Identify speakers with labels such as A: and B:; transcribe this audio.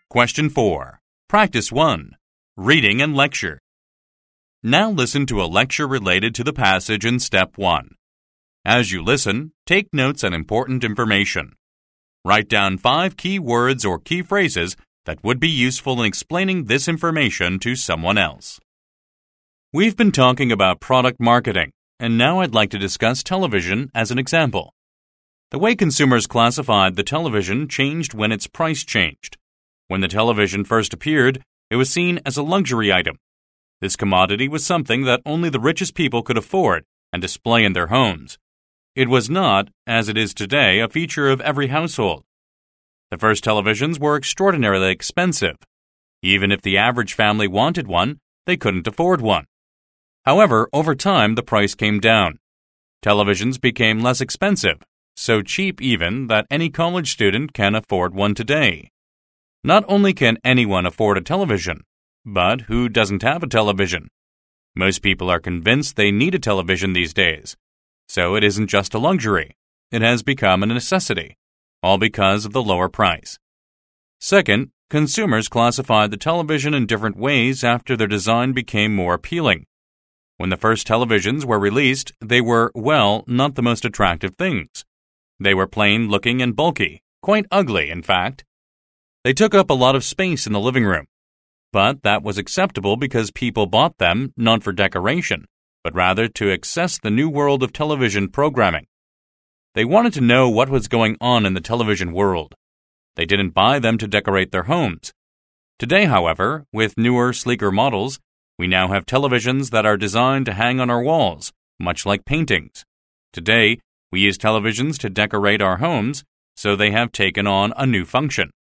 A: Question 4. Practice 1. Reading and lecture. Now listen to a lecture related to the passage in Step 1. As you listen, take notes on important information. Write down 5 key words or key phrases that would be useful in explaining this information to someone else. We've been talking about product marketing, and now I'd like to discuss television as an example. The way consumers classified the television changed when its price changed. When the television first appeared, it was seen as a luxury item. This commodity was something that only the richest people could afford and display in their homes. It was not, as it is today, a feature of every household. The first televisions were extraordinarily expensive. Even if the average family wanted one, they couldn't afford one. However, over time, the price came down. Televisions became less expensive, so cheap even that any college student can afford one today. Not only can anyone afford a television, but who doesn't have a television? Most people are convinced they need a television these days. So it isn't just a luxury. It has become a necessity, all because of the lower price. Second, consumers classified the television in different ways after their design became more appealing. When the first televisions were released, they were, well, not the most attractive things. They were plain-looking and bulky, quite ugly, in fact. They took up a lot of space in the living room. But that was acceptable because people bought them not for decoration, but rather to access the new world of television programming. They wanted to know what was going on in the television world. They didn't buy them to decorate their homes. Today, however, with newer, sleeker models, we now have televisions that are designed to hang on our walls, much like paintings. Today, we use televisions to decorate our homes, so they have taken on a new function.